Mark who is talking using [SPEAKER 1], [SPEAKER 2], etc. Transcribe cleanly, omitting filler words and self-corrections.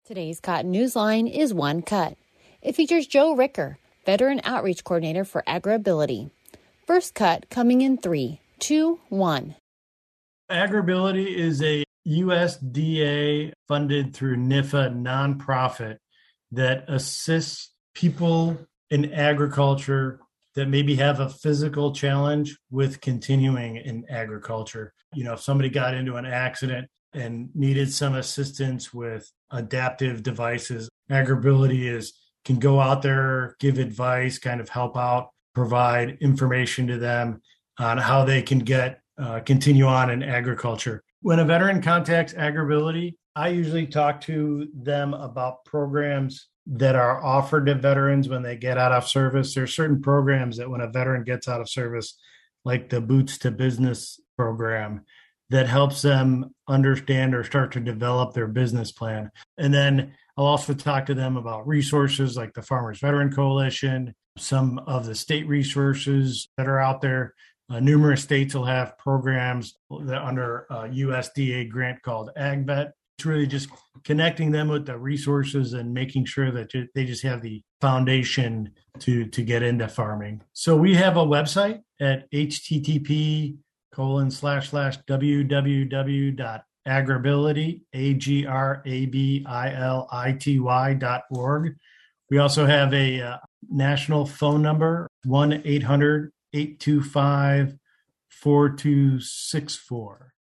[SPEAKER 1] Today's Cotton Newsline is One Cut. It features Joe Ricker, Veteran Outreach Coordinator for AgriAbility. First Cut coming in 3, 2, 1.
[SPEAKER 2] AgriAbility is a USDA funded through NIFA nonprofit that assists people in agriculture that maybe have a physical challenge with continuing in agriculture. If somebody got into an accident and needed some assistance with adaptive devices, AgriAbility can go out there, give advice, kind of help out, provide information to them on how they can continue on in agriculture. When a veteran contacts AgriAbility, I usually talk to them about programs that are offered to veterans when they get out of service. There are certain programs that when a veteran gets out of service, like the Boots to Business program, that helps them understand or start to develop their business plan. And then I'll also talk to them about resources like the Farmers Veteran Coalition, some of the state resources that are out there. Numerous states will have programs that under a USDA grant called AgVet. It's really just connecting them with the resources and making sure that they just have the foundation to get into farming. So we have a website at http://www.agriability.org. We also have a national phone number, 1-800-825-4264.